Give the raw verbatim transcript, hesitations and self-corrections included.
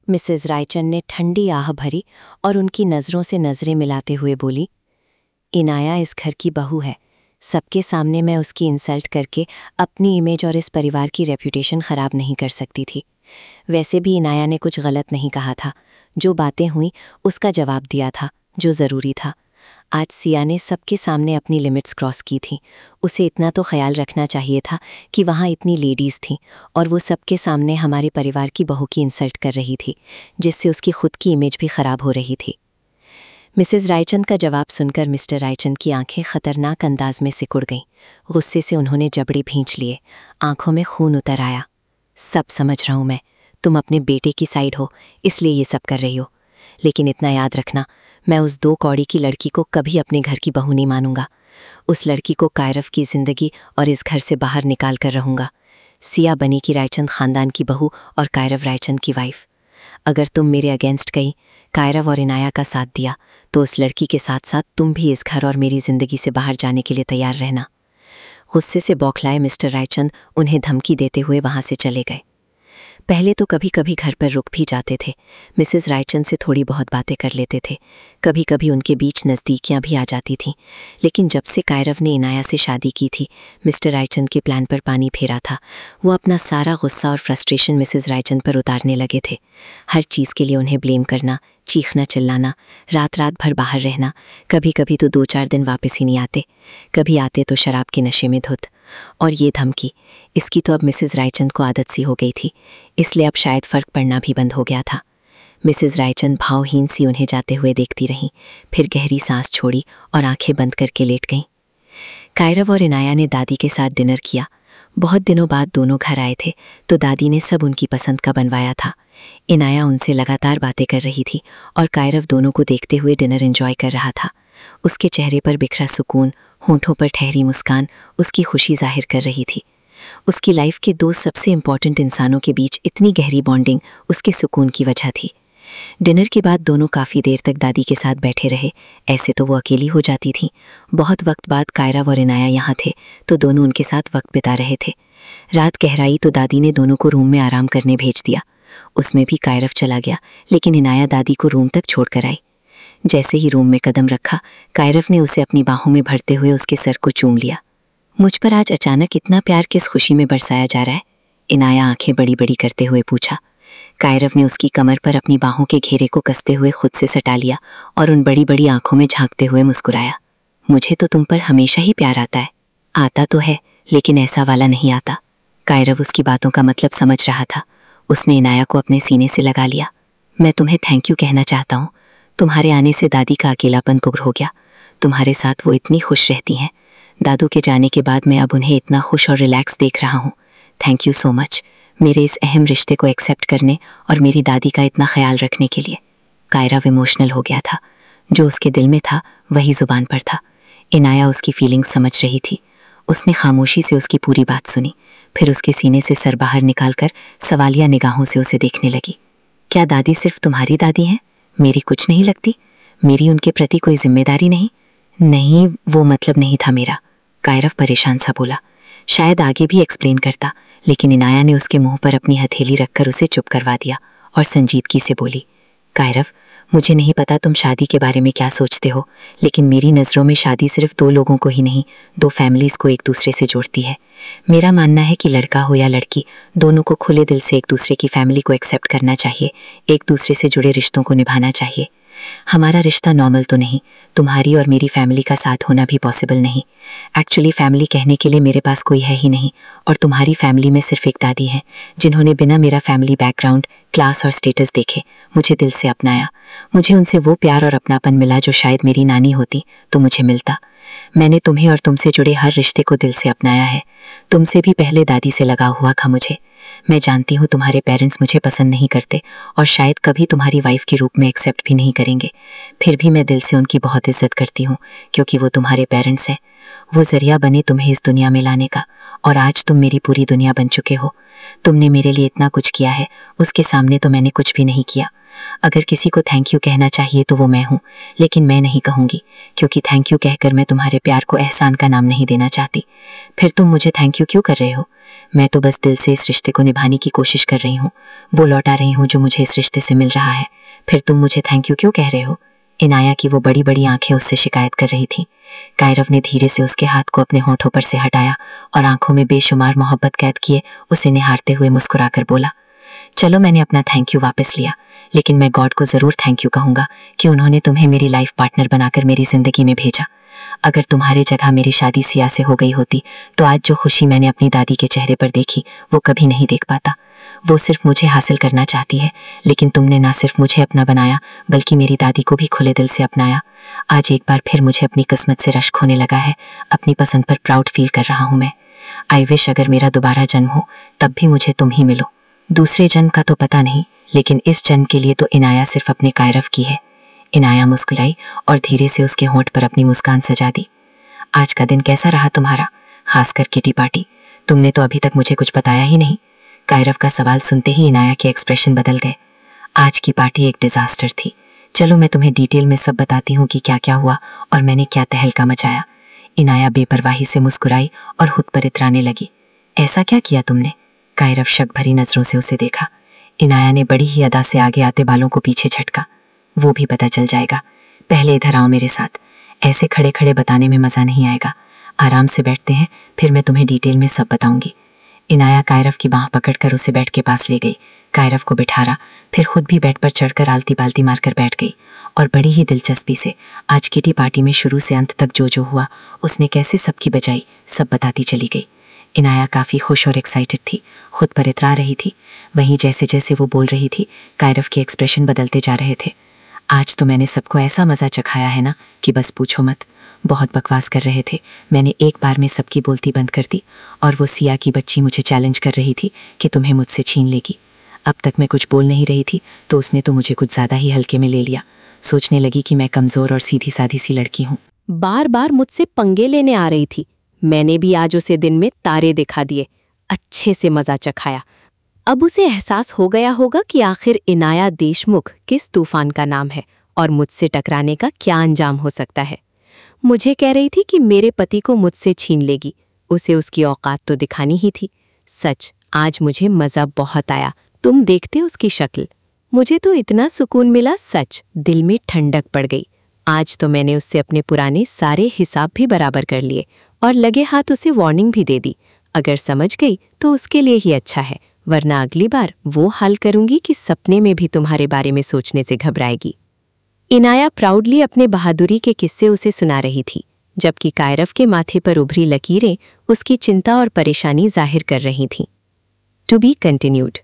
Mrs Raichand ने ठंडी आह भरी और उनकी नज़रों से नज़रें मिलाते हुए बोली, इनाया इस घर की बहू है। सबके सामने मैं उसकी इंसल्ट करके अपनी इमेज और इस परिवार की रेप्यूटेशन ख़राब नहीं कर सकती थी। वैसे भी इनाया ने कुछ गलत नहीं कहा था। जो बातें हुई उसका जवाब दिया था जो ज़रूरी था। आज सिया ने सबके सामने अपनी लिमिट्स क्रॉस की थी। उसे इतना तो ख्याल रखना चाहिए था कि वहाँ इतनी लेडीज़ थीं और वो सबके सामने हमारे परिवार की बहू की इंसल्ट कर रही थी, जिससे उसकी खुद की इमेज भी ख़राब हो रही थी। मिसेस रायचंद का जवाब सुनकर मिस्टर रायचंद की आंखें खतरनाक अंदाज में सिकुड़ गईं। गुस्से से उन्होंने जबड़े भींच लिए, आंखों में खून उतर आया। सब समझ रहा हूँ मैं, तुम अपने बेटे की साइड हो इसलिए ये सब कर रही हो, लेकिन इतना याद रखना, मैं उस दो कौड़ी की लड़की को कभी अपने घर की बहू नहीं मानूंगा। उस लड़की को कायरव की जिंदगी और इस घर से बाहर निकाल कर रहूंगा। सिया बनी की रायचंद खानदान की बहू और कायरव रायचंद की वाइफ। अगर तुम मेरे अगेंस्ट गई, कायरव और इनाया का साथ दिया, तो उस लड़की के साथ साथ तुम भी इस घर और मेरी जिंदगी से बाहर जाने के लिए तैयार रहना। गुस्से से बौखलाए मिस्टर रायचंद उन्हें धमकी देते हुए वहां से चले गए। पहले तो कभी कभी घर पर रुक भी जाते थे, मिसेस रायचंद से थोड़ी बहुत बातें कर लेते थे। कभी कभी उनके बीच नज़दीकियां भी आ जाती थीं। लेकिन जब से कायरव ने इनाया से शादी की थी, मिस्टर रायचंद के प्लान पर पानी फेरा था। वो अपना सारा गुस्सा और फ्रस्ट्रेशन मिसेस रायचंद पर उतारने लगे थे। हर चीज़ के लिए उन्हें ब्लेम करना, चीखना चिल्लाना, रात रात भर बाहर रहना। कभी कभी तो दो चार दिन वापस ही नहीं आते, कभी आते तो शराब के नशे में धुत। और ये धमकी, इसकी तो अब मिसेस रायचंद को आदत सी हो गई थी, इसलिए अब शायद फ़र्क पड़ना भी बंद हो गया था। मिसेस रायचंद भावहीन सी उन्हें जाते हुए देखती रहीं, फिर गहरी सांस छोड़ी और आंखें बंद करके लेट गईं। कायरव और इनाया ने दादी के साथ डिनर किया। बहुत दिनों बाद दोनों घर आए थे, तो दादी ने सब उनकी पसंद का बनवाया था। इनाया उनसे लगातार बातें कर रही थी और कायरव दोनों को देखते हुए डिनर एंजॉय कर रहा था। उसके चेहरे पर बिखरा सुकून, होंठों पर ठहरी मुस्कान उसकी खुशी जाहिर कर रही थी। उसकी लाइफ के दो सबसे इम्पॉर्टेंट इंसानों के बीच इतनी गहरी बॉन्डिंग उसके सुकून की वजह थी। डिनर के बाद दोनों काफ़ी देर तक दादी के साथ बैठे रहे। ऐसे तो वो अकेली हो जाती थी। बहुत वक्त बाद कायरव और इनाया यहाँ थे, तो दोनों उनके साथ वक्त बिता रहे थे। रात गहराई तो दादी ने दोनों को रूम में आराम करने भेज दिया। उसमें भी कायरव चला गया, लेकिन इनाया दादी को रूम तक छोड़ कर आई। जैसे ही रूम में कदम रखा, कायरव ने उसे अपनी बाहों में भरते हुए उसके सर को चूम लिया। मुझ पर आज अचानक इतना प्यार किस खुशी में बरसाया जा रहा है? इनाया आंखें बड़ी बड़ी करते हुए पूछा। कायरव ने उसकी कमर पर अपनी बाहों के घेरे को कसते हुए खुद से सटा लिया और उन बड़ी बड़ी आंखों में झांकते हुए मुस्कुराया। मुझे तो तुम पर हमेशा ही प्यार आता है। आता तो है, लेकिन ऐसा वाला नहीं आता। कायरव उसकी बातों का मतलब समझ रहा था। उसने इनाया को अपने सीने से लगा लिया। मैं तुम्हें थैंक यू कहना चाहता हूँ। तुम्हारे आने से दादी का अकेलापन दूर हो गया। तुम्हारे साथ वो इतनी खुश रहती हैं। दादू के जाने के बाद मैं अब उन्हें इतना खुश और रिलैक्स देख रहा हूँ। थैंक यू सो मच, मेरे इस अहम रिश्ते को एक्सेप्ट करने और मेरी दादी का इतना ख्याल रखने के लिए। कायरव इमोशनल हो गया था। जो उसके दिल में था वही ज़ुबान पर था। इनाया उसकी फीलिंग्स समझ रही थी। उसने खामोशी से उसकी पूरी बात सुनी, फिर उसके सीने से सर बाहर निकालकर सवालिया निगाहों से उसे देखने लगी। क्या दादी सिर्फ तुम्हारी दादी हैं? मेरी कुछ नहीं लगती? मेरी उनके प्रति कोई जिम्मेदारी नहीं? नहीं, वो मतलब नहीं था मेरा। कायरव परेशान सा बोला। शायद आगे भी एक्सप्लेन करता, लेकिन इनाया ने उसके मुंह पर अपनी हथेली रखकर उसे चुप करवा दिया और संजीदगी से बोली, कायरव, मुझे नहीं पता तुम शादी के बारे में क्या सोचते हो, लेकिन मेरी नज़रों में शादी सिर्फ दो लोगों को ही नहीं, दो फैमिलीज़ को एक दूसरे से जोड़ती है। मेरा मानना है कि लड़का हो या लड़की, दोनों को खुले दिल से एक दूसरे की फैमिली को एक्सेप्ट करना चाहिए, एक दूसरे से जुड़े रिश्तों को निभाना चाहिए। हमारा रिश्ता नॉर्मल तो नहीं, तुम्हारी और मेरी फैमिली का साथ होना भी पॉसिबल नहीं। एक्चुअली फैमिली कहने के लिए मेरे पास कोई है ही नहीं, और तुम्हारी फैमिली में सिर्फ एक दादी है, जिन्होंने बिना मेरा फैमिली बैकग्राउंड, क्लास और स्टेटस देखे मुझे दिल से अपनाया। मुझे उनसे वो प्यार और अपनापन मिला जो शायद मेरी नानी होती तो मुझे मिलता। मैंने तुम्हें और तुमसे जुड़े हर रिश्ते को दिल से अपनाया है। तुमसे भी पहले दादी से लगाव हुआ था मुझे। मैं जानती हूँ तुम्हारे पेरेंट्स मुझे पसंद नहीं करते और शायद कभी तुम्हारी वाइफ के रूप में एक्सेप्ट भी नहीं करेंगे, फिर भी मैं दिल से उनकी बहुत इज्जत करती हूँ, क्योंकि वो तुम्हारे पेरेंट्स हैं। वो जरिया बने तुम्हें इस दुनिया में लाने का, और आज तुम मेरी पूरी दुनिया बन चुके हो। तुमने मेरे लिए इतना कुछ किया है, उसके सामने तो मैंने कुछ भी नहीं किया। अगर किसी को थैंक यू कहना चाहिए तो वो मैं हूँ, लेकिन मैं नहीं कहूँगी, क्योंकि थैंक यू कहकर मैं तुम्हारे प्यार को एहसान का नाम नहीं देना चाहती। फिर तुम मुझे थैंक यू क्यों कर रहे हो? मैं तो बस दिल से इस रिश्ते को निभाने की कोशिश कर रही हूँ, वो लौटा रही हूँ जो मुझे इस रिश्ते से मिल रहा है। फिर तुम मुझे थैंक यू क्यों कह रहे हो? इनाया की वो बड़ी बड़ी आंखें उससे शिकायत कर रही थी। कायरव ने धीरे से उसके हाथ को अपने होठों पर से हटाया और आंखों में बेशुमार मोहब्बत कैद किए उसे निहारते हुए मुस्कुराकर बोला, चलो मैंने अपना थैंक यू वापस लिया, लेकिन मैं गॉड को ज़रूर थैंक यू कहूँगा कि उन्होंने तुम्हें मेरी लाइफ पार्टनर बनाकर मेरी ज़िंदगी में भेजा। अगर तुम्हारी जगह मेरी शादी सिया से हो गई होती तो आज जो खुशी मैंने अपनी दादी के चेहरे पर देखी वो कभी नहीं देख पाता। वो सिर्फ मुझे हासिल करना चाहती है, लेकिन तुमने ना सिर्फ मुझे अपना बनाया बल्कि मेरी दादी को भी खुले दिल से अपनाया। आज एक बार फिर मुझे अपनी किस्मत से रश्क होने लगा है। अपनी पसंद पर प्राउड फील कर रहा हूँ मैं। आई विश अगर मेरा दोबारा जन्म हो तब भी मुझे तुम ही मिलो। दूसरे जन्म का तो पता नहीं, लेकिन इस जन्म के लिए तो इनाया सिर्फ अपने कायरव की है। इनाया मुस्कुराई और धीरे से उसके होंठ पर अपनी मुस्कान सजा दी। आज का दिन कैसा रहा तुम्हारा, खासकर किटी पार्टी? तुमने तो अभी तक मुझे कुछ बताया ही नहीं। कायरव का सवाल सुनते ही इनाया के एक्सप्रेशन बदल गए। आज की पार्टी एक डिजास्टर थी। चलो मैं तुम्हें डिटेल में सब बताती हूँ कि क्या क्या हुआ और मैंने क्या तहलका मचाया। इनाया बेपरवाही से मुस्कुराई और खुद पर इतराने लगी। ऐसा क्या किया तुमने? कायरव शक भरी नजरों से उसे देखा। इनाया ने बड़ी ही अदा से आगे आते बालों को पीछे झटका। वो भी पता चल जाएगा, पहले इधर आओ मेरे साथ। ऐसे खड़े खड़े बताने में मज़ा नहीं आएगा। आराम से बैठते हैं, फिर मैं तुम्हें डिटेल में सब बताऊंगी। इनाया कायरव की बाँह पकड़कर उसे बेड के पास ले गई। कायरव को बिठारा, फिर खुद भी बेड पर चढ़कर आलती पालती मारकर बैठ गई और बड़ी ही दिलचस्पी से आज किटी पार्टी में शुरू से अंत तक जो जो हुआ, उसने कैसे सबकी बजाई, सब बताती चली गई। इनाया काफ़ी खुश और एक्साइटेड थी, खुद पर इतरा रही थी। वहीं जैसे जैसे वो बोल रही थी, कायरव के एक्सप्रेशन बदलते जा रहे थे। आज तो मैंने सबको ऐसा मज़ा चखाया है ना कि बस पूछो मत। बहुत बकवास कर रहे थे, मैंने एक बार में सबकी बोलती बंद कर दी। और वो सिया की बच्ची मुझे चैलेंज कर रही थी कि तुम्हें मुझसे छीन लेगी। अब तक मैं कुछ बोल नहीं रही थी तो उसने तो मुझे कुछ ज़्यादा ही हल्के में ले लिया। सोचने लगी कि मैं कमज़ोर और सीधी साधी सी लड़की हूँ। बार बार मुझसे पंगे लेने आ रही थी। मैंने भी आज उसे दिन में तारे दिखा दिए, अच्छे से मज़ा चखाया। अब उसे एहसास हो गया होगा कि आखिर इनाया देशमुख किस तूफान का नाम है और मुझसे टकराने का क्या अंजाम हो सकता है। मुझे कह रही थी कि मेरे पति को मुझसे छीन लेगी, उसे उसकी औकात तो दिखानी ही थी। सच, आज मुझे मज़ा बहुत आया। तुम देखते उसकी शक्ल, मुझे तो इतना सुकून मिला, सच दिल में ठंडक पड़ गई। आज तो मैंने उससे अपने पुराने सारे हिसाब भी बराबर कर लिए और लगे हाथ उसे वार्निंग भी दे दी। अगर समझ गई तो उसके लिए ही अच्छा है, वरना अगली बार वो हाल करूंगी कि सपने में भी तुम्हारे बारे में सोचने से घबराएगी। इनाया प्राउडली अपने बहादुरी के किस्से उसे सुना रही थी, जबकि कायरव के माथे पर उभरी लकीरें उसकी चिंता और परेशानी जाहिर कर रही थीं। To be continued.